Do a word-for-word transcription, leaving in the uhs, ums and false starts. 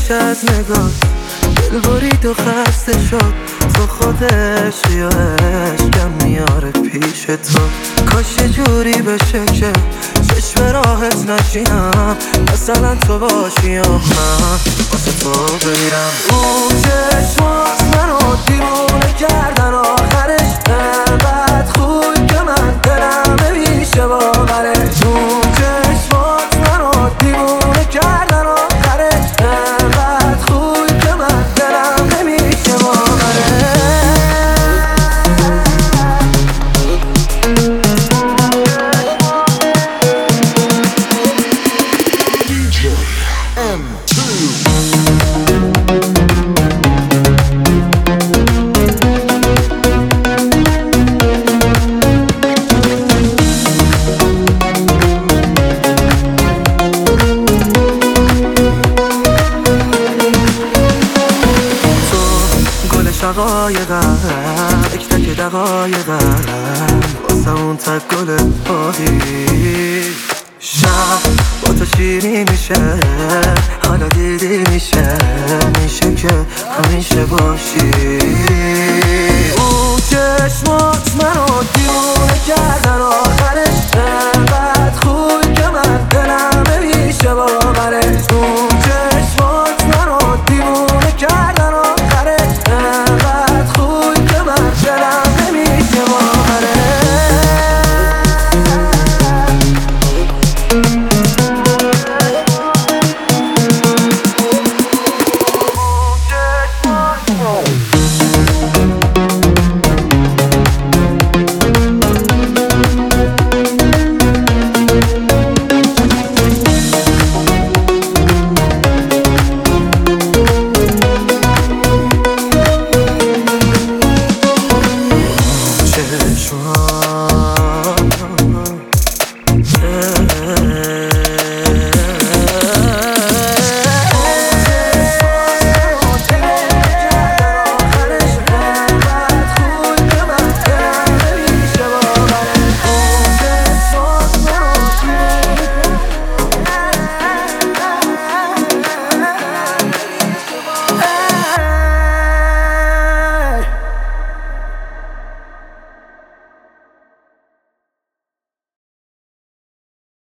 میشه از نگاه، دل برید و خسته شد. تو خودش یا عشقم میاره پیش تو. کاش یه جوری بشه که چشم راحت نشینم، مثلا تو باشی یا من واسه تو بمیرم. اون چشمات منو دیوونه کردن، آخرش انقدر خوب که من دلم نمیشه باورش. اون چشمات منو دیوونه کردن، آخرش انقدر خوب که من دلم نمیشه باورش. شقایقم تک تک دقایقم واسه اون تک گل پاهی. شب با تو شیری میشه، حالا دیدی میشه، میشه که همیشه باشی. اون چشمات منو دیوونه کردن، آخرش